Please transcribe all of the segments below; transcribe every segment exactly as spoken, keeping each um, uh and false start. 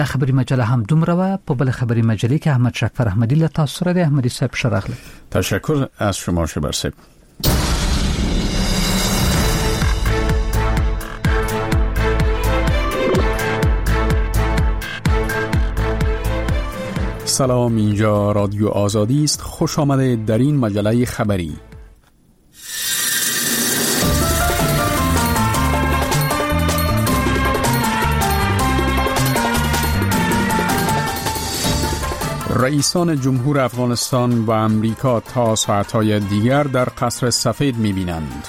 خبری مجله هم دومره و په بل خبری مجله کې احمد شکفر احمدی له تاسو سره د احمدی صاحب شراغله. تشکر از شما شبر صاحب. سلام، اینجا رادیو آزادی است. خوش آمده در این مجله خبری. رئیسان جمهور افغانستان و امریکا تا ساعتهای دیگر در قصر سفید می‌بینند.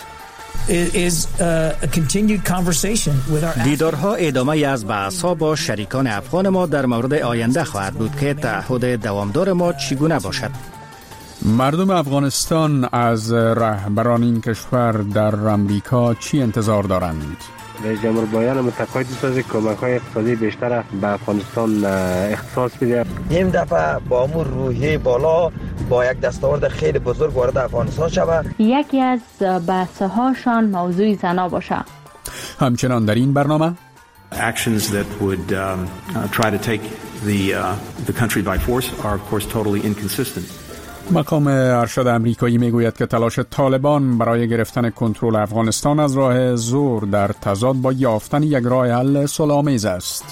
دیدارها ادامه از بحث‌ها با شریکان افغان ما در مورد آینده خواهد بود که تعهد دوامدار ما چگونه باشد. مردم افغانستان از رهبران این کشور در امریکا چی انتظار دارند؟ رئیس جمهور بایدن متقاعد است که کمک‌های اقتصادی بیشتر به افغانستان اختصاص بده. این دفعه با امور روحیه بالا با یک دستاورد خیلی بزرگ وارد افغانستان شود. یکی از بحث‌هاشان موضوع زنا باشه. همچنان در این برنامه actions that would um, uh, try to take the uh, the country by force are of course totally inconsistent. مقام ارشد امریکایی میگوید که تلاش طالبان برای گرفتن کنترل افغانستان از راه زور در تضاد با یافتن یک راه حل صلح‌آمیز است.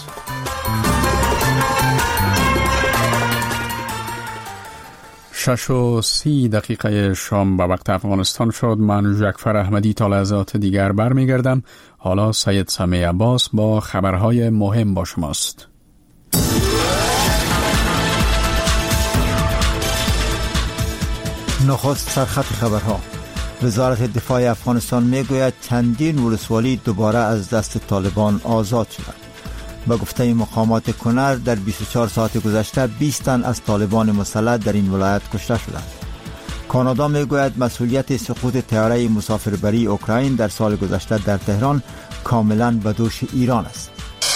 شش و سی دقیقه شام به وقت افغانستان شد. من جعفر احمدی تا لحظات دیگر برمیگردم. حالا سید سمیع عباس با خبرهای مهم با شماست. نخست سرخط خبرها. وزارت دفاع افغانستان میگوید چندین ولسوالی دوباره از دست طالبان آزاد شدند. به گفته مقامات کنر در بیست و چهار ساعت گذشته بیست تن از طالبان مسلح در این ولایت کشته شدند. کانادا میگوید مسئولیت سقوط طیاره مسافربری اوکراین در سال گذشته در تهران کاملا به دوش ایران است.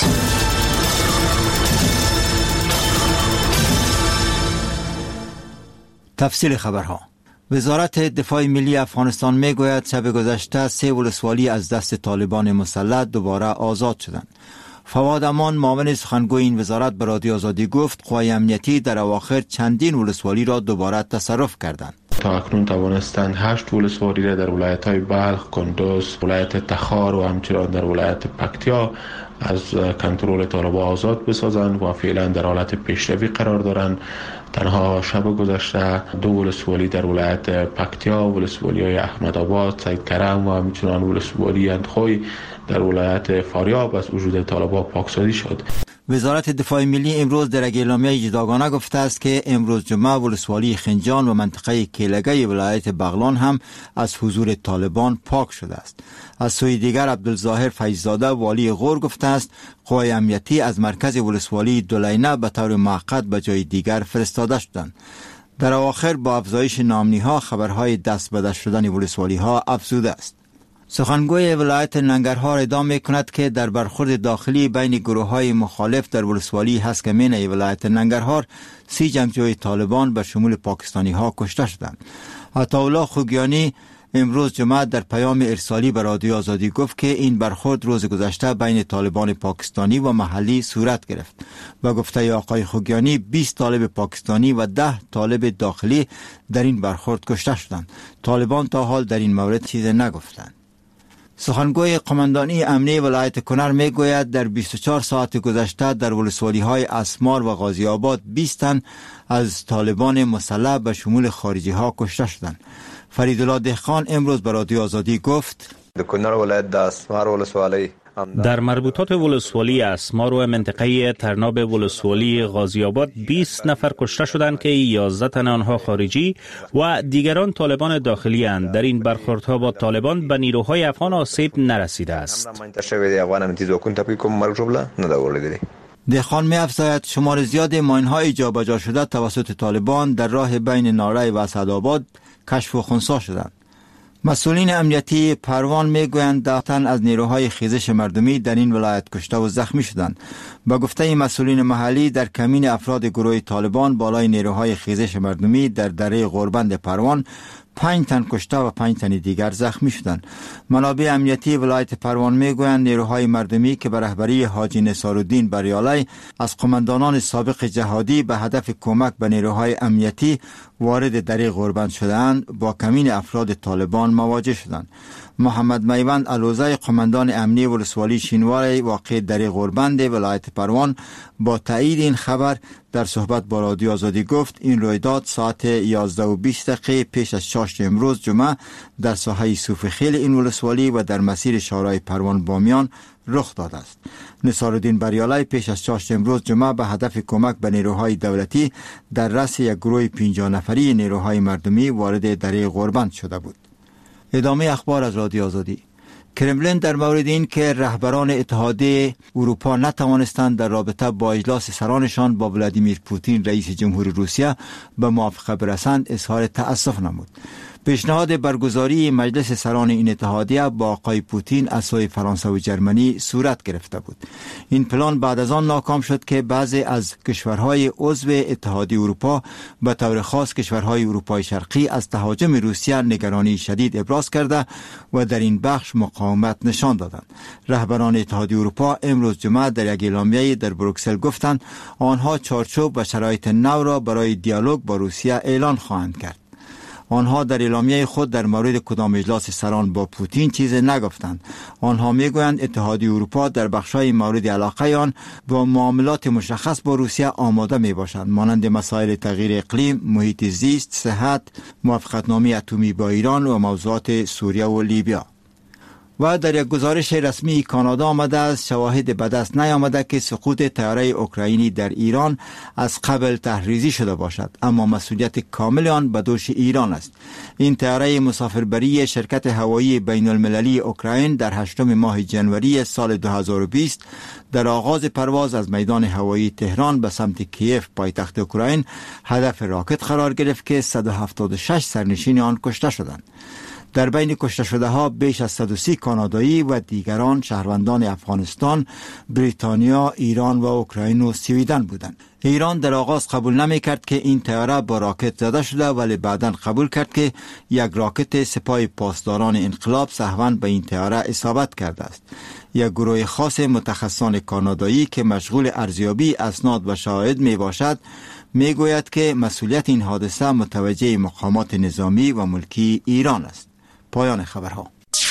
تفصیل خبرها. وزارت دفاع ملی افغانستان میگوید شب گذشته سه ولسوالی از دست طالبان مسلح دوباره آزاد شدند. فواد امان معاون سخنگوی این وزارت به رادیو آزادی گفت قوای امنیتی در اواخر چندین ولسوالی را دوباره تصرف کردند. تا اکنون توانستند هشت ولسوالی را در ولایت‌های بلخ، کندوز، ولایت تخار و همچنان در ولایت پکتیا از کنترل طالبان آزاد بسازند و فعلا در حالت پیشروی قرار دارند. تنها شب گذشته دو ولسوالی در ولایت پکتیا، ولسوالی های احمد آباد، سید کرم و همچنان ولسوالی اندخوی در ولایت فاریاب از وجود طالبان پاکسازی شد. وزارت دفاع ملی امروز در یک اعلامیه جداگانه گفته است که امروز جمعه ولسوالی خنجان و منطقه کیلگی ولایت بغلان هم از حضور طالبان پاک شده است. از سوی دیگر عبدالظاهر فیضزاده والی غور گفته است قوای امنیتی از مرکز ولسوالی دولینه به طور موقت به جای دیگر فرستاده شدند. در اواخر با افزایش نامنی‌ها خبرهای دست به دست شدن ولسوالی ها افزوده است. سخنگوی ولایت ننگرهار ادعا می‌کند که در برخورد داخلی بین گروه‌های مخالف در ولسوالی هسکمین ولایت ننگرهار سی جنگجوی طالبان به شمول پاکستانی‌ها کشته شدند. عطاالله خوگیانی امروز جمعه در پیام ارسالی به رادیو آزادی گفت که این برخورد روز گذشته بین طالبان پاکستانی و محلی صورت گرفت. و گفته آقای خوگیانی بیست طالب پاکستانی و ده طالب داخلی در این برخورد کشته شدند. طالبان تا حال در این مورد چیزی نگفتند. سخنگوی قماندانی امنی ولایت کنر میگوید در بیست و چهار ساعت گذشته در ولسوالی های اسمار و غازی آباد بیست تن از طالبان مسلح به شمول خارجی ها کشته شدند. فریدالله دهقان امروز به رادیو آزادی گفت در کنر ولایت د اسمار ولسوالی در مربوطات ولسوالی اسمار و منطقه ترناب ولسوالی غازی آباد بیست نفر کشته شدند که یازده تن آنها خارجی و دیگران طالبان داخلی اند. در این برخوردها با طالبان به نیروهای افغان آسیب نرسیده است. دهقان می افزاید شمار زیاد ماین‌های جابجا شده توسط طالبان در راه بین ناره و اسدآباد کشف و خنثی شدند. مسئولین امنیتی پروان میگویند ده تن از نیروهای خیزش مردمی در این ولایت کشته و زخمی شدند. با گفته مسئولین محلی در کمین افراد گروه طالبان بالای نیروهای خیزش مردمی در دره غوربند پروان پنج تن کشته و پنج تن دیگر زخمی شدند. منابع امنیتی ولایت پروان میگویند نیروهای مردمی که به رهبری حاجی نصارالدین بریالی از قماندانان سابق جهادی به هدف کمک به نیروهای امنیتی وارد دره غوربند شدند با کمین افراد طالبان مواجه شدند. محمد میوند علوزه قماندان امنی ولسوالی شینوار واقع در غوربند ولایت پروان با تایید این خبر در صحبت با رادیو آزادی گفت این رویداد ساعت یازده و بیست دقیقه پیش از چاشت امروز جمعه در ساحه صوفخیل این ولسوالی و در مسیر شارع پروان بامیان رخ داده است. نصارالدین بریالی پیش از چاشت امروز جمعه به هدف کمک به نیروهای دولتی در رأس یک گروه پنجاه نفری نیروهای مردمی وارد دره غوربند شده بود. ادامه اخبار از رادیو آزادی. کرملین در مورد این که رهبران اتحادیه اروپا نتوانستند در رابطه با اجلاس سرانشان با ولادیمیر پوتین رئیس جمهور روسیه به موافقه برسند اظهار تأسف نمود. پیشنهاد برگزاری مجلس سران این اتحادیه با آقای پوتین از سوی فرانسه و جرمنی صورت گرفته بود. این پلان بعد از آن ناکام شد که بعضی از کشورهای عضو اتحادیه اروپا به طور خاص کشورهای اروپای شرقی از تهاجم روسیه نگرانی شدید ابراز کرده و در این بخش مقاومت نشان دادند. رهبران اتحادیه اروپا امروز جمعه در یک اعلامیه در بروکسل گفتند آنها چارچوب و شرایط نو را برای دیالوگ با روسیه اعلان خواهند کرد. آنها در اعلامیه خود در مورد کدام اجلاس سران با پوتین چیزی نگفتند. آنها میگویند اتحادیه اروپا در بخش‌های مورد علاقه آن با معاملات مشخص با روسیه آماده می باشند، مانند مسائل تغییر اقلیم، محیط زیست، صحت، موافقتنامه اتمی با ایران و موضوعات سوریه و لیبیا. و در یک گزارش رسمی کانادا آمده است شواهد به دست نیامده که سقوط طیاره اوکراینی در ایران از قبل تحریزی شده باشد، اما مسئولیت کامل آن به دوش ایران است. این طیاره مسافربری شرکت هوایی بین المللی اوکراین در هشتم ماه جنوری سال دو هزار و بیست در آغاز پرواز از میدان هوایی تهران به سمت کیف پایتخت اوکراین هدف راکت قرار گرفت که صد و هفتاد و شش سرنشین آن کشته شدند. در بین کشته شده ها بیش از صد و سی کانادایی و دیگران شهروندان افغانستان، بریتانیا، ایران و اوکراین و سویدن بودند. ایران در آغاز قبول نمی کرد که این طیاره با راکت زده شده، ولی بعداً قبول کرد که یک راکت سپاه پاسداران انقلاب سهواً به این طیاره اصابت کرده است. یک گروه خاص متخصصان کانادایی که مشغول ارزیابی اسناد و شواهد می باشد می گوید که مسئولیت این حادثه متوجه مقامات نظامی و ملکی ایران است. پایان خبرها.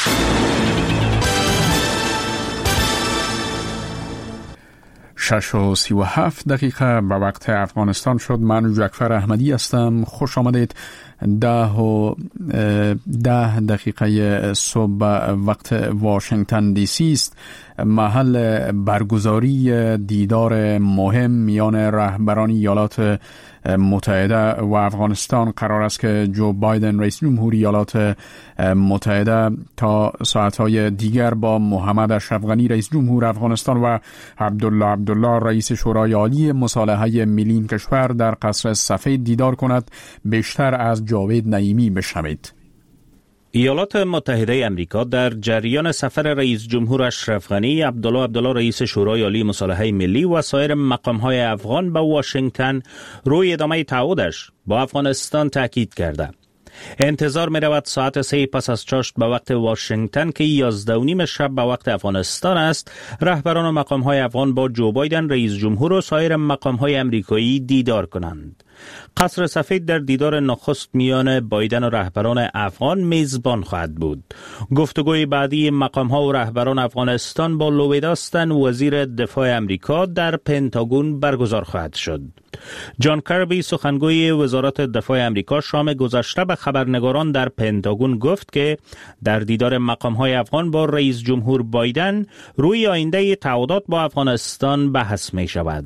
شش و سی و هفت دقیقه به وقت افغانستان شد. من جعفر احمدی هستم. خوش آمدید. ده و ده دقیقه صبح وقت واشنگتن دی سی است. محل برگزاری دیدار مهم میان رهبران ایالات متحده و افغانستان قرار است که جو بایدن رئیس جمهوری ایالات متحده تا ساعتهای دیگر با محمد اشرف غنی رئیس جمهور افغانستان و عبدالله عبدالله رئیس شورای عالی مصالحه ملی این کشور در قصر سفید دیدار کند. بیشتر از جاوید نعیمی بشنوید. ایالات متحده امریکا در جریان سفر رئیس جمهور اشرف غنی، عبدالله عبدالله رئیس شورای عالی مصالحه ملی و سایر مقام‌های افغان به واشنگتن روی ادامه تعهدش با افغانستان تاکید کرده. انتظار می رود ساعت سه پس از چاشت به وقت واشنگتن که یازده و نیم شب به وقت افغانستان است، رهبران و مقام‌های افغان با جو بایدن رئیس جمهور و سایر مقام‌های امریکایی دیدار کنند. قصر سفید در دیدار نخست میان بایدن و رهبران افغان میزبان خواهد بود. گفتگوی بعدی مقام‌ها و رهبران افغانستان با لوید آستن وزیر دفاع امریکا در پنتاگون برگزار خواهد شد. جان کربی سخنگوی وزارت دفاع امریکا شام گذشته به خبرنگاران در پنتاگون گفت که در دیدار مقام‌های افغان با رئیس جمهور بایدن روی آینده تعهدات با افغانستان بحث می شود.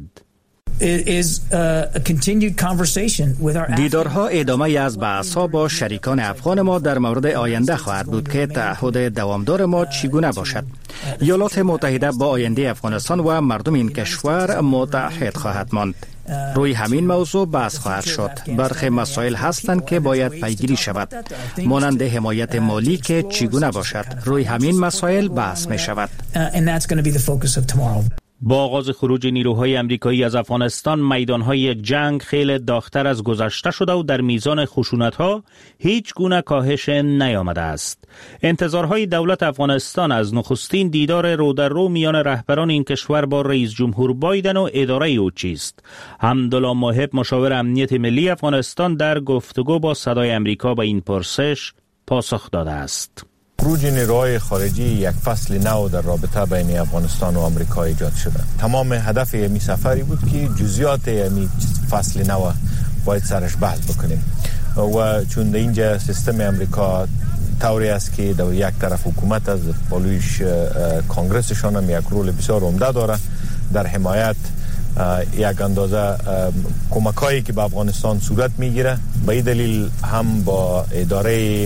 دیدارها ادامه از بحث‌ها با شریکان افغان ما در مورد آینده خواهد بود که تعهد دوامدار ما چگونه باشد. ایالات متحده با آینده افغانستان و مردم این کشور متحد خواهد ماند. روی همین موضوع بحث خواهد شد. برخی مسائل هستند که باید پیگیری شود، مانند حمایت مالی که چگونه باشد. روی همین مسائل بحث می شود. با آغاز خروج نیروهای آمریکایی از افغانستان، میدانهای جنگ خیلی داغ‌تر از گذشته شده و در میزان خشونت‌ها هیچ گونه کاهش نیامده است. انتظارهای دولت افغانستان از نخستین دیدار رو در رو میان رهبران این کشور با رئیس جمهور بایدن و اداره او چیست؟ حمدالله محب، مشاور امنیت ملی افغانستان، در گفتگو با صدای آمریکا به این پرسش پاسخ داده است. خروج نیروهای خارجی یک فصل نو در رابطه بین افغانستان و آمریکا ایجاد شده. تمام هدف این سفری بود که جزئیات این فصل نو باید سرش بحث بکنیم و چون در اینجا سیستم آمریکا طوری است که در یک طرف حکومت از بالویش کانگرسشان هم یک رول بسیار عمده داره در حمایت یک اندازه کمکایی که به افغانستان صورت میگیره. به این دلیل هم با اداره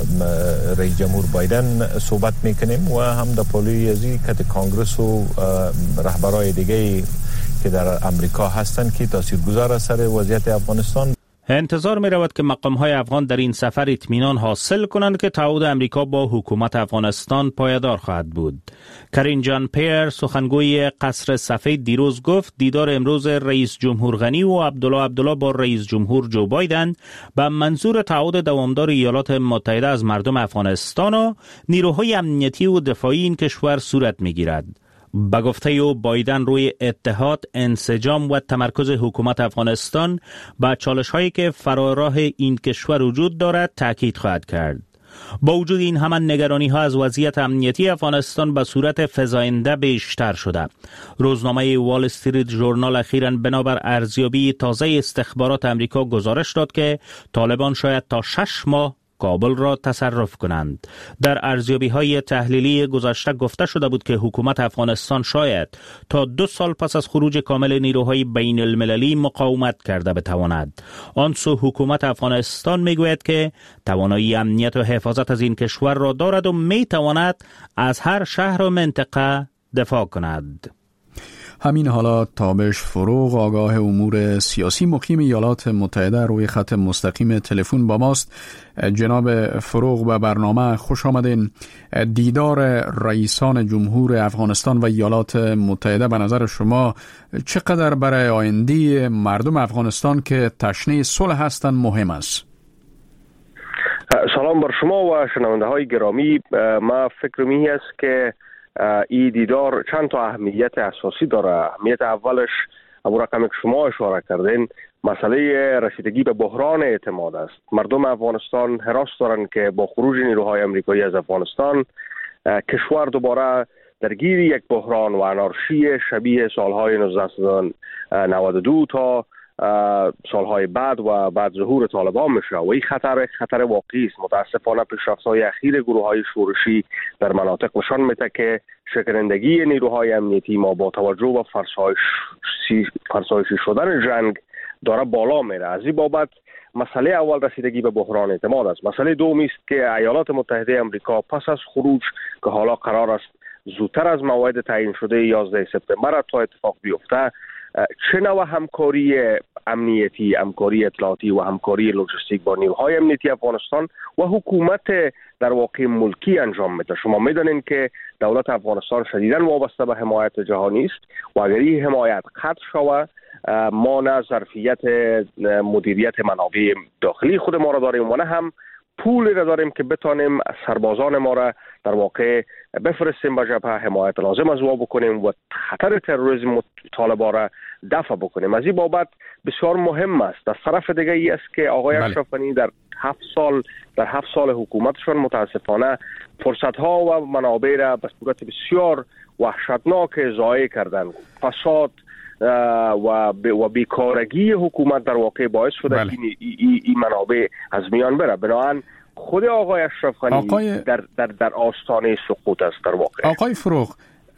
رئیس جمهور بایدن صحبت میکنیم و هم در پالوی ازی کت کانگرس و رهبرای دیگه که در امریکا هستند که تاثیرگذار سر وضعیت افغانستان. انتظار می رود که مقام‌های افغان در این سفر اطمینان حاصل کنند که تعهد امریکا با حکومت افغانستان پایدار خواهد بود. کرین جان پیر، سخنگوی قصر سفید، دیروز گفت دیدار امروز رئیس جمهور غنی و عبدالله عبدالله با رئیس جمهور جو بایدن به منظور تعهد دوامدار ایالات متحده از مردم افغانستان و نیروهای امنیتی و دفاعی این کشور صورت می گیرد. به گفته او، بایدن روی اتحاد، انسجام و تمرکز حکومت افغانستان با چالش هایی که فراراه این کشور وجود دارد تاکید خواهد کرد. با وجود این همه نگرانی ها از وضعیت امنیتی افغانستان به صورت فزاینده بیشتر شده. روزنامه وال استریت ژورنال اخیراً بنابر ارزیابی تازه استخبارات امریکا گزارش داد که طالبان شاید تا شش ماه کابل را تصرف کنند. در ارزیابی‌های تحلیلی گذشته گفته شده بود که حکومت افغانستان شاید تا دو سال پس از خروج کامل نیروهای بین المللی مقاومت کرده بتواند. آن سو حکومت افغانستان میگوید که توانایی امنیت و حفاظت از این کشور را دارد و میتواند از هر شهر و منطقه دفاع کند. همین حالا تابش فروغ، آگاه امور سیاسی، مقیم ایالات متحده، روی خط مستقیم تلفن با ماست. جناب فروغ، به برنامه خوش آمدین. دیدار رئیسان جمهور افغانستان و ایالات متحده به نظر شما چقدر برای آینده مردم افغانستان که تشنه صلح هستند مهم است؟ سلام بر شما و شنونده های گرامی. ما فکر می است که این دیدار چند تا اهمیت اساسی داره. اهمیت اولش ابو رقم که شما اشاره کردین، مسئله رسیدگی به بحران اعتماد است. مردم افغانستان هراس دارند که با خروج نیروهای آمریکایی از افغانستان کشور دوباره درگیر یک بحران و انارشی شبیه سالهای نوزده نود و دو تا سالهای بعد و بعد ظهور طالبان میشه و این خطر خطر واقعی است. متاسفانه پیشرفت‌های اخیر گروه‌های شورشی در مناطق نشان میده که شکنندگی نیروهای امنیتی ما با توجه به فرسایشی فرسایشی شدن جنگ داره بالا میره. از این بابت مسئله اول رسیدگی به بحران اعتماد است. مسئله دوم است که ایالات متحده آمریکا پس از خروج که حالا قرار است زودتر از موعد تعیین شده یازده سپتامبر تا اتفاق بیفته، چه نوع همکاری امنیتی، همکاری اطلاعاتی و همکاری لوجستیک با نیروهای امنیتی افغانستان و حکومت در واقع ملکی انجام میده. شما میدونین که دولت افغانستان شدیداً وابسته به حمایت جهانی است و اگر این حمایت قطع شود، ما نه ظرفیت مدیریت منابع داخلی خود ما را داریم و نه هم پول را داریم که بتانیم سربازان ما را در واقع بفرستیم به جبهه، حمایت لازم از او بکنیم و خطر تروریسم و طالبان را دفع بکنیم. از این بابت بسیار مهم است. از طرف دیگه ای است که آقای اشرف غنی در هفت سال در هفت سال حکومتشان متاسفانه فرصت‌ها و منابع را به صورت بسیار وحشتناک ضایع کردند. فساد و و بیکارگی حکومت در واقع باعث شده که این ای, ای منابع از میان بره. بنابراین خود آقای اشرف غنی آقای... در در در آستانه سقوط است در واقع. آقای فروغ،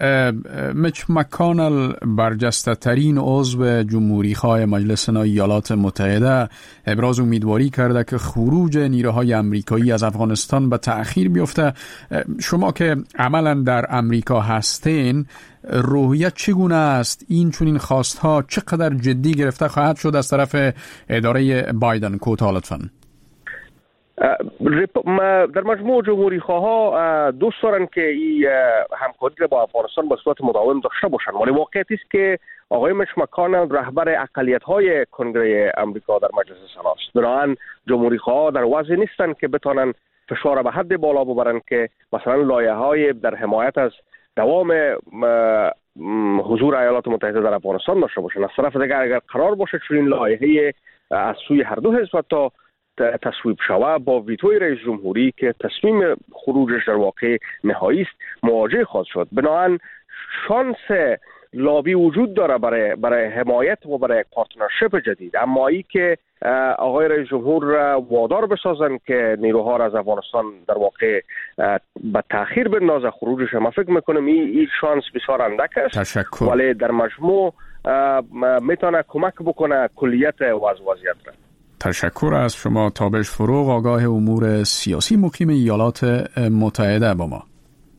مچ مکانل، برجسته ترین عضو جمهوری خواه مجلس ایالات متحده، ابراز امیدواری کرده که خروج نیروهای امریکایی از افغانستان به تأخیر بیفته. شما که عملا در امریکا هستین، روحیت چگونه است؟ این چنین خواستها چقدر جدی گرفته خواهد شد از طرف اداره بایدن؟ کوتاه لطفاً. در مجموع جمهوری خواها دوست دارن که این همکاری را با افغانستان به صورت مداوم داشته باشند، ولی واقعیت است که آقای میچ مکانل رهبر اقلیت‌های کنگره امریکا در مجلس سنا است. بنابراین جمهوری خواها در وضع نیستند که بتوانند فشار به حد بالا ببرند که مثلا لایحه‌های در حمایت از دوام حضور ایالات متحده در افغانستان داشته باشند. از طرف دیگر اگر قرار باشه چنین لایحه‌ای از سوی هر دو حزب تا تصویب شود با ویتوی رئیس جمهوری که تصمیم خروجش در واقع نهایی است مواجه خواهد شد. بنابراین شانس لابی وجود داره برای برای حمایت و برای پارتنرشیپ جدید، اما ای که آقای رئیس جمهور وادار بسازن که نیروها را از افغانستان در واقع به تأخیر بندازه خروجش، ما فکر میکنم این این شانس بسیار اندک است. تشکر. ولی در مجموع میتونه کمک بکنه کلیت وضع وضعیت را. تشکر از شما. تابش فروغ، آگاه امور سیاسی مقیم ایالات متحده با ما.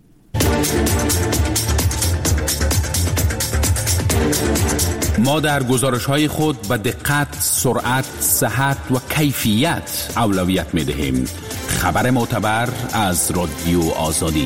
ما در گزارش‌های خود به دقت، سرعت، صحت و کیفیت اولویت می‌دهیم. خبر معتبر از رادیو آزادی.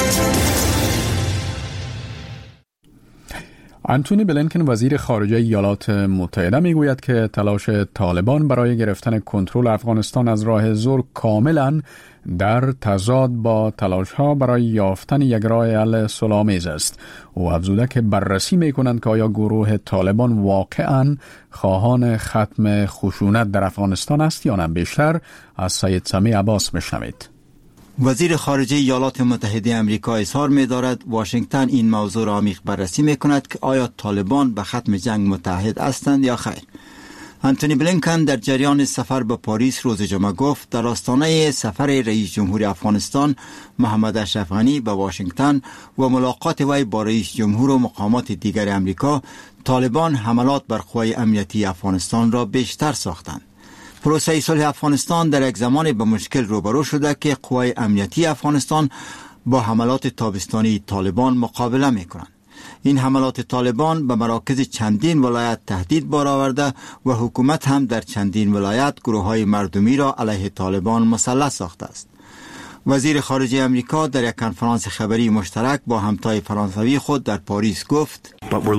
آنتونی بلینکن وزیر خارجه ایالات متحده میگوید که تلاش طالبان برای گرفتن کنترل افغانستان از راه زور کاملا در تضاد با تلاش‌ها برای یافتن یک راه حل صلح‌آمیز است. او افزوده که بررسی می‌کنند که آیا گروه طالبان واقعاً خواهان ختم خشونت در افغانستان است یا نه. بیشتر از سید سمیع عباس بشنوید. وزیر خارجه ایالات متحده آمریکا اظهار می‌دارد واشنگتن این موضوع را عمیق بررسی می‌کند که آیا طالبان به ختم جنگ متحد هستند یا خیر. آنتونی بلینکن در جریان سفر به پاریس روز جمعه گفت در آستانه سفر رئیس جمهور افغانستان محمد اشرف غنی به واشنگتن و ملاقات وی با رئیس جمهور و مقامات دیگر آمریکا، طالبان حملات بر قوای امنیتی افغانستان را بیشتر ساختند. پروسه صلح افغانستان در یک زمان به مشکل روبرو شده که قوای امنیتی افغانستان با حملات تابستانی طالبان مقابله می‌کنند. این حملات طالبان به مراکز چندین ولایت تهدید بار آورده و حکومت هم در چندین ولایت گروه‌های مردمی را علیه طالبان مسلح ساخته است. وزیر خارجه آمریکا در یک کنفرانس خبری مشترک با همتای فرانسوی خود در پاریس گفت: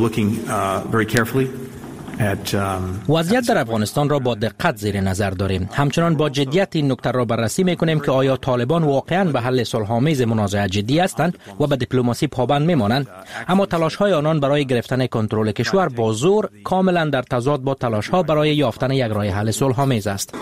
وضعیت در افغانستان را با دقت زیر نظر داریم. همچنان با جدیت این نکته را بررسی می‌کنیم که آیا طالبان واقعاً به حل صلح‌آمیز منازعه جدی هستند و به دیپلماسی پابند می‌مانند، اما تلاش‌های آنان برای گرفتن کنترل کشور با زور کاملاً در تضاد با تلاش‌ها برای یافتن یک راه حل صلح‌آمیز است.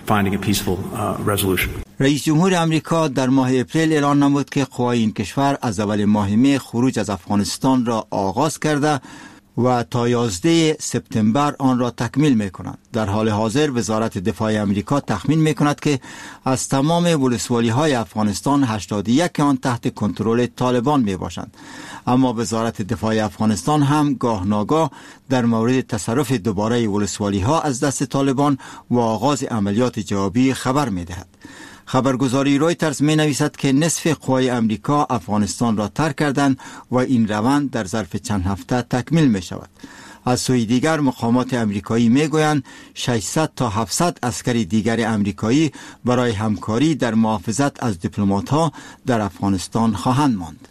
رئیس جمهور آمریکا در ماه اپریل اعلان نمود که قوای این کشور از اول ماه می خروج از افغانستان را آغاز کرده و تا یازده سپتامبر آن را تکمیل می کنند. در حال حاضر وزارت دفاع آمریکا تخمین می کند که از تمام ولسوالی های افغانستان هشتاد و یک آن تحت کنترل طالبان می باشند. اما وزارت دفاع افغانستان هم گاه ناگاه در مورد تصرف دوباره ولسوالی ها از دست طالبان و آغاز عملیات جوابی خبر می دهد. خبرگزاری رویترز می نویسد که نصف قوای امریکا افغانستان را ترک کردند و این روند در ظرف چند هفته تکمیل می شود. از سوی دیگر مقامات امریکایی می گویند ششصد تا هفتصد عسکر دیگر امریکایی برای همکاری در محافظت از دیپلمات ها در افغانستان خواهند ماند.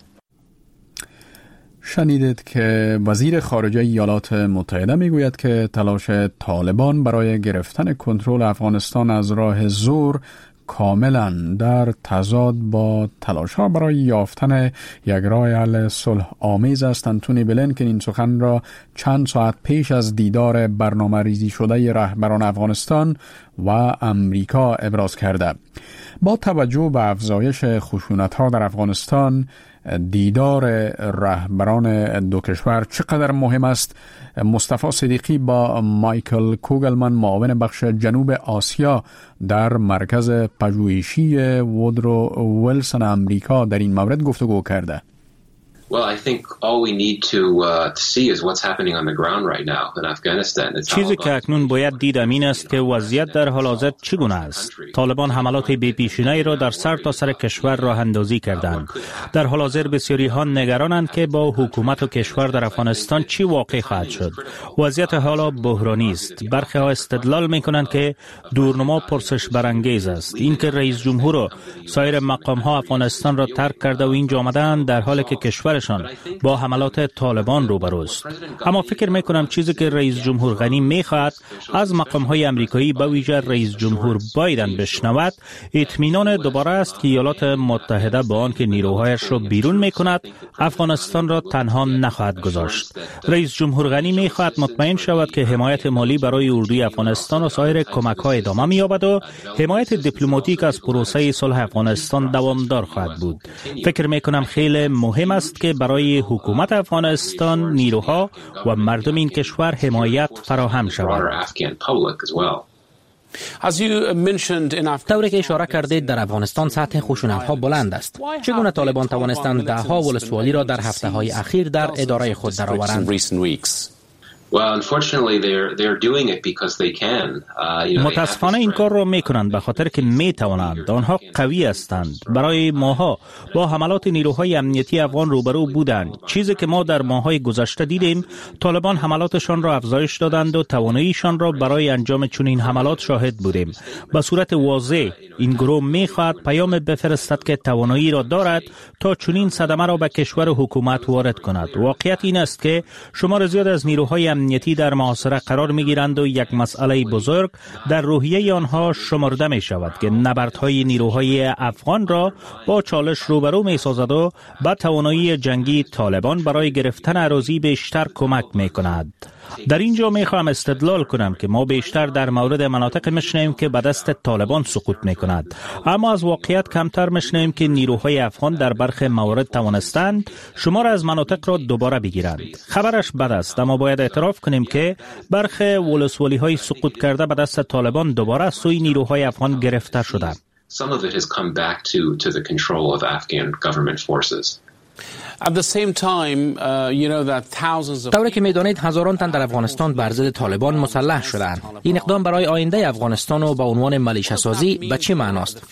شنیدید که وزیر خارجه ایالات متحده میگوید که تلاش طالبان برای گرفتن کنترل افغانستان از راه زور کاملا در تضاد با تلاش‌ها برای یافتن یک راه حل صلح آمیز است. آنتونی بلینکن این سخن را چند ساعت پیش از دیدار برنامه‌ریزی شده رهبران افغانستان و امریکا ابراز کرده. با توجه به افزایش خشونت‌ها در افغانستان، دیدار رهبران دو کشور چقدر مهم است؟ مصطفی صدیقی با مایکل کوگلمن، معاون بخش جنوب آسیا در مرکز پژوهشی وودرو ویلسون امریکا، در این مورد گفتگو کرده. چیزی که اکنون باید دید این است که وضعیت در حال حاضر چگونه است. طالبان حملات بی‌پیشینه‌ای را در سر تا سر کشور راه اندازی کردند. در حال حاضر بسیاری ها نگرانند که با حکومت و کشور در افغانستان چی واقع خواهد شد. وضعیت حالا بحرانی است. برخی ها استدلال می‌کنند که دورنما پرسش برانگیز است. اینکه رئیس جمهور و سایر مقام ها افغانستان را ترک کرده و اینجا آمدند در حالی که کشورشان با حملات طالبان روبروست. اما فکر میکنم چیزی که رئیس جمهور غنی میخواهد از مقام های امریکایی به ویژه رئیس جمهور بایدن بشنود اطمینان دوباره است که ایالات متحده با آنکه نیروهایش را بیرون میکند افغانستان را تنها نخواهد گذاشت. رئیس جمهور غنی میخواهد مطمئن شود که حمایت مالی برای اردوی افغانستان و سایر کمک های ادامه می‌یابد و حمایت دیپلماتیک از پروسه صلح افغانستان دوامدار خواهد بود. فکر میکنم خیلی مهم است که برای حکومت افغانستان نیروها و مردم این کشور حمایت فراهم شود. طوری که اشاره کردید در افغانستان سطح خشونت‌ها بلند است. چگونه طالبان توانستند دهها ولسوالی را در هفته‌های اخیر در اداره خود درآورند؟ متاسفانه این کار را میکنند به خاطر که میتوانند. آنها قوی هستند. برای ماها با حملات نیروهای امنیتی افغان روبرو بودند. چیزی که ما در ماهای گذشته دیدیم طالبان حملاتشان را افزایش دادند و تواناییشان را برای انجام چنین حملات شاهد بودیم. به صورت واضح این گروه میخواهد پیام بفرستد که توانایی را دارد تا چنین صدمه را به کشور و حکومت وارد کند. واقعیت این است که شمار زیاد از نیروهای امنیتی در محاصره قرار میگیرند و یک مسئله بزرگ در روحیه آنها شمرده می شود که نبردهای نیروهای افغان را با چالش روبرو می سازد و به توانایی جنگی طالبان برای گرفتن اراضی بیشتر کمک می کند. در اینجا می خواهم استدلال کنم که ما بیشتر در مورد مناطق میشنویم که به دست طالبان سقوط می کند، اما از واقعیت کمتر میشنویم که نیروهای افغان در برخی موارد توانستند شمار از مناطق را دوباره بگیرند. خبرش بد است، اما باید اعتراف کنیم که برخی ولسوالی های سقوط کرده به دست طالبان دوباره سوی نیروهای افغان گرفته شدند. Some of it has come back to to the control of Afghan government forces. At the same time, uh, you know that thousands of طوری که می‌دانید هزاران تن در افغانستان بر ضد طالبان مسلح شدند. این اقدام برای آینده افغانستان و به عنوان ملیشه سازی به چه معناست؟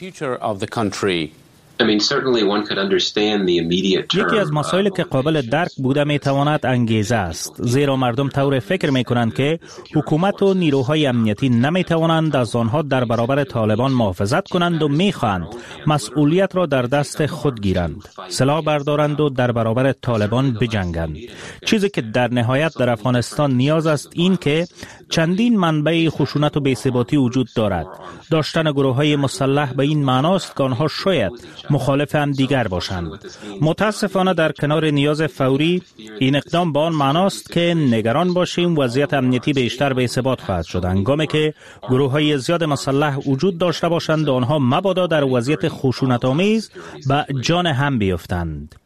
یکی از مسائلی که قابل درک بوده میتواند انگیزه است، زیرا مردم طور فکر میکنند که حکومت و نیروهای امنیتی نمیتوانند از آنها در برابر طالبان محافظت کنند و میخواهند مسئولیت را در دست خود گیرند، سلاح بردارند و در برابر طالبان بجنگند. چیزی که در نهایت در افغانستان نیاز است این که چندین منبع خشونت و بی‌ثباتی وجود دارد. داشتن گروه‌های مسلح به این معناست که آنها شاید مخالف هم دیگر باشند. متاسفانه در کنار نیاز فوری این اقدام به آن معناست که نگران باشیم وضعیت امنیتی بیشتر بی‌ثبات خواهد شد، هنگامی که گروه‌های زیاد مسلح وجود داشته باشند و آنها مبادا در وضعیت خشونت‌آمیز به جان هم بیفتند.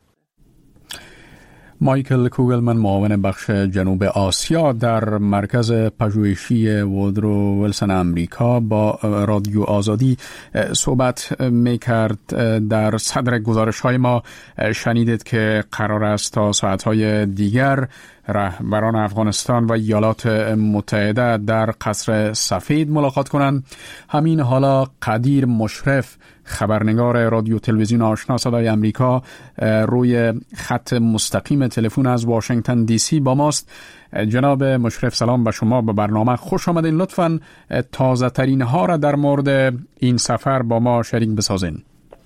مایکل کوگلمن، معاون بخش جنوب آسیا در مرکز پژوهشی وودرو ویلسون امریکا، با رادیو آزادی صحبت میکرد. در صدر گزارش های ما شنیدید که قرار است تا ساعتهای دیگر رهبران افغانستان و ایالات متحده در قصر سفید ملاقات کنند. همین حالا قدیر مشرف، خبرنگار رادیو تلویزیون آشنا صدای امریکا، روی خط مستقیم تلفن از واشنگتن دی سی با ماست. جناب مشرف، سلام به شما، به برنامه خوش آمدین. لطفاً تازه ترین ها را در مورد این سفر با ما شریک بسازین.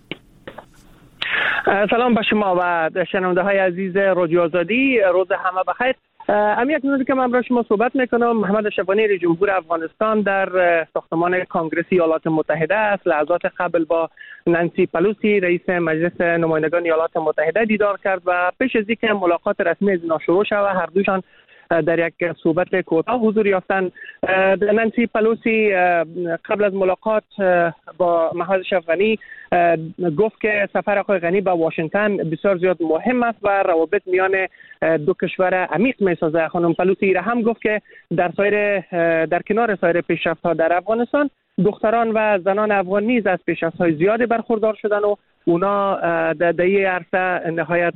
سلام به شما و شنونده های عزیز رادیو آزادی، روز همه بخیر. امی یک نوزی که من برای شما صحبت میکنم، محمد اشرف غنی رئیس جمهور افغانستان در ساختمان کنگره ایالات متحده است. لحظات قبل با نانسی پلوسی رئیس مجلس نمایندگان ایالات متحده دیدار کرد و پیش از اینکه ملاقات رسمی از اینا شروع شود هر دوشان در یک صحبت کوتاه حضور یافتند. نانسی پلوسی قبل از ملاقات با محمد اشرف غنی گفت که سفر آقای غنی به واشنگتن بسیار زیاد مهم است و روابط میان دو کشور عمیق میسازه. خانم پلوسی را هم گفت که در سایر در کنار سایر پیشرفت‌ها در افغانستان، دختران و زنان افغان نیز از پیشرفت‌های زیادی برخوردار شدن و اونا در این عرصه نهایت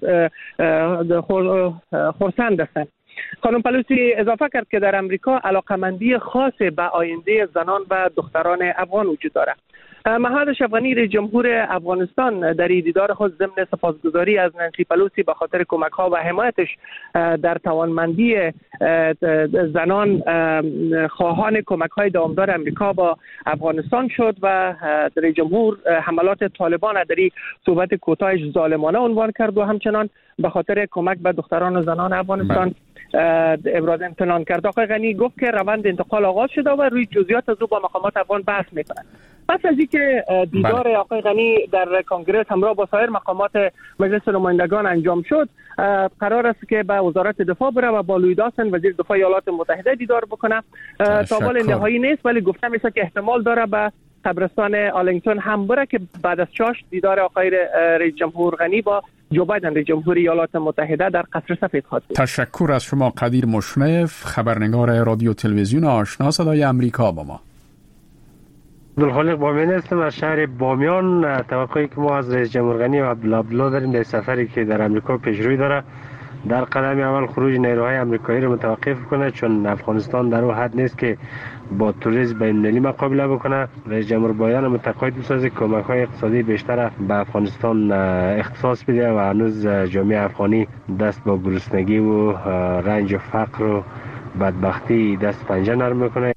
خرسند هستند. خانم پلوسی اضافه کرد که در امریکا علاقمندی خاص به آینده زنان و دختران افغان وجود دارد. محمد اشرف غنی رئیس جمهور افغانستان در دیدار خود ضمن سپاسگزاری از نانسی پلوسی به خاطر کمک ها و حمایتش در توانمندی زنان خواهان کمک های دوامدار امریکا با افغانستان شد و رئیس جمهور حملات طالبان در صحبت کوتاهش ظالمانه عنوان کرد و همچنان به خاطر کمک به دختران و زنان افغانستان ابراز امتنان کرد. آقای غنی گفت که روند انتقال آغاز شده و روی جزئیات از او با مقامات افغان بحث می‌کنند. پس از اینکه دیدار بله. آقای غنی در کنگره همراه با سایر مقامات مجلس نمایندگان انجام شد، قرار است که به وزارت دفاع بره و با لوید آستن وزیر دفاع ایالات متحده دیدار بکنه. تابال نهایی نیست ولی گفته میشه که احتمال داره به قبرستان آرلینگتون هم بره که بعد از چاش دیدار آقای رئیس جمهور غنی با جو بایدن رئیس جمهور ایالات متحده در قصر سفید خواهد بود. تشکر از شما قدیر مشرف، خبرنگار رادیو تلویزیون آشنا صدای امریکا با ما. عبدالخالق بامیان هستم از شهر بامیان. توقعی که ما از رئیس جمهور غنی و عبدالله داریم در سفری که در امریکا پیشروی داره در قدم اول خروج نیروهای امریکایی رو متوقف کنه، چون افغانستان در اون حد نیست که با توریسم بین المللی مقابله بکنه. رئیس جمهور بایدن متقاعد می‌سازه کمک‌های اقتصادی بیشتر به افغانستان اختصاص بده و هنوز جامعه افغانی دست با گرسنگی و رنج و فقر و بدبختی دست پنجه نرم میکنه.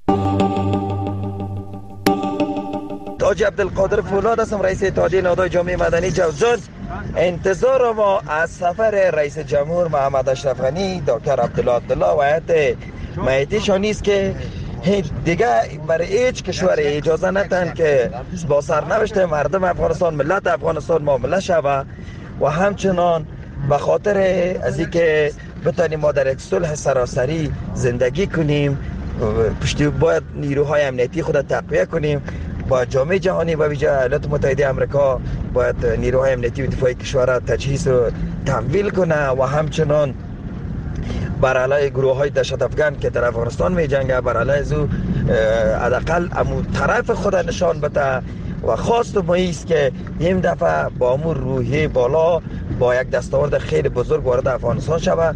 تاج عبدالقادر فولاد هستم، رئیس اتحادیه نهادهای جامعه مدنی جوزجان. انتظار ما از سفر رئیس جمهور محمد اشرف غنی، دکتر عبدالله عبدالله و هیئت مایتیشان نیست که دیگه برای هیچ کشور اجازه ندن که با سرنوشت مردم افغانستان، ملت افغانستان معامله شود و همچنان به خاطر از اینکه بتانیم ما در یک صلح سراسری زندگی کنیم پشتی باید نیروهای امنیتی خود تقویه کنیم. با جامعه جهانی و ویژه ایالات متحده آمریکا باید نیروهای امنیتی و دفاعی کشور را تجهیز و تمویل کنه و همچنان بر علیه گروه های دهشت افغان که در افغانستان می جنگه بر علیه زو حداقل امو طرف خود نشان بده و خواست ما است که این دفعه با امور روحیه بالا با یک دستاورد خیلی بزرگ وارد افغانستان شود.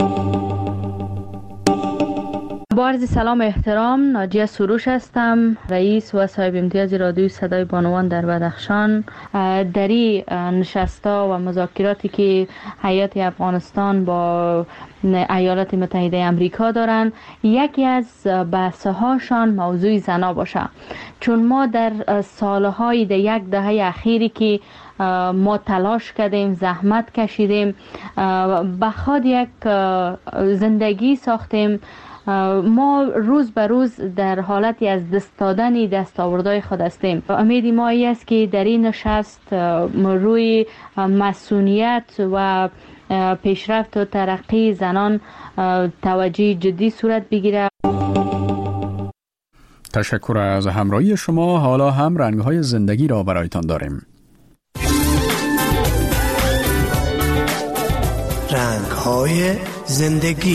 با عرض سلام و احترام، ناجیه سروش هستم، رئیس و صاحب امتیاز رادیوی صدای بانوان در بدخشان. در این نشستا و مذاکراتی که هیئت افغانستان با ایالات متحده امریکا دارن، یکی از بحث‌هاشان موضوع زنا باشه، چون ما در سالهای در یک دهه اخیری که ما تلاش کردیم، زحمت کشیدیم، بخواد یک زندگی ساختیم، ما روز به روز در حالتی از دست دادن دستاوردهای خود هستیم. امید ما است که در این نشست روی مسئولیت و پیشرفت و ترقی زنان توجه جدی صورت بگیره. تشکر از همراهی شما. حالا هم رنگ‌های زندگی را برایتان داریم. رنگ‌های زندگی.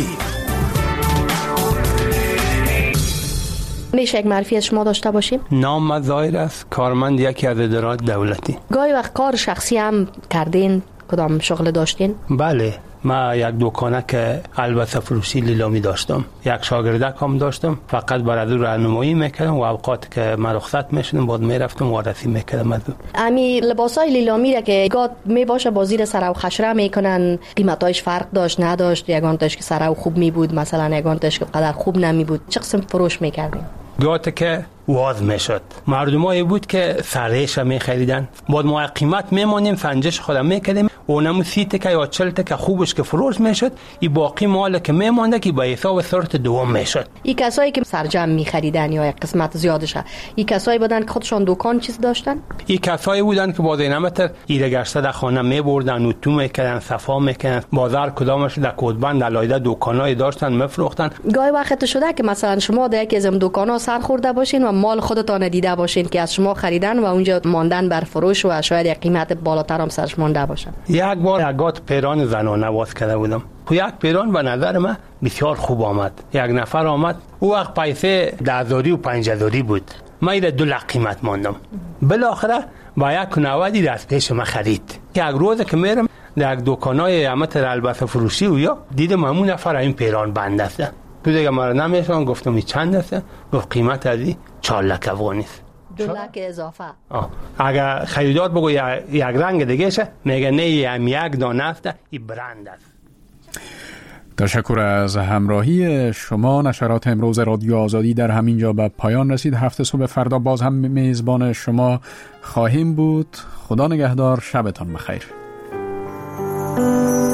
میشه یک معرفی از شما داشته باشیم؟ نام من ظاهر است، کارمند یکی از ادارات دولتی. گاهی وقت کار شخصی هم کردین؟ کدام شغل داشتین؟ بله، من یک دکانه که البته فروشی لیلامی داشتم، یک شاگردک هم داشتم، فقط برای او راهنمایی میکردم و اوقات که من رخصت میشدم بعد میرفتم وارسی میکردم از او. امی لباسای لیلامی را که گاد میباشه با زیر سر و خشره میکنن، قیمتایش فرق داشت نداشت؟ یگانتش که سر و خوب میبود، مثلا یگانتش که قدر خوب نمیبود، چه قسم فروش میکردین؟ گاهی که واز میشد، مردمایی بود که سرش می خریدن، بعد ما قیمت میمونیم سنجش خودم میکردیم، اونم سیت که یا چلت که خوبش که فروش میشد، این باقی مال که میمونده که با حساب صورت دوم میشد. این کسایی که سرجم میخریدن یا یک قسمت زیادشه، این کسایی بودن که خودشان دکان چیز داشتن؟ این کسایی بودن که با زینمتر ایره گشته در خانه میبردن و تو میکردن، صفا میکردن، بازار کدامش در کودبند علایده دکانای داشتن میفروختن. گاهی وقت شده که مثلا شما در یکی از دکانا سر خورده باشین و مال خودتان دیده باشین که از شما خریدن و اونجا ماندن بر فروش و شاید یک قیمت بالاتر هم سرش مانده باشه. یک بار یکات پیران زنانه واز کرده بودم، یک پیران به نظر من بسیار خوب آمد. یک نفر آمد، او وقت پیسه ده هزاری و پنج هزاری بود، من ایره دو لق قیمت ماندم. بالاخره با یک نودی از پیش ما خرید که یک روز که میرم در یک دکانای همت البته فروشی و یا دیدم همون نفر این پیران بند است. تو دیگه ما نمیشون گفتم این چند است؟ گفت قیمت از این چهار لک افغانی است. دو لک اضافه. آه. اگر خریدار بگو یک رنگ دیگه شه میگه نه هم یک دانه است این برند است. تشکر از همراهی شما. نشرات امروز رادیو آزادی در همین جا به پایان رسید. هفته صبح فردا باز هم میزبان شما خواهیم بود. خدا نگهدار. شبتان بخیر.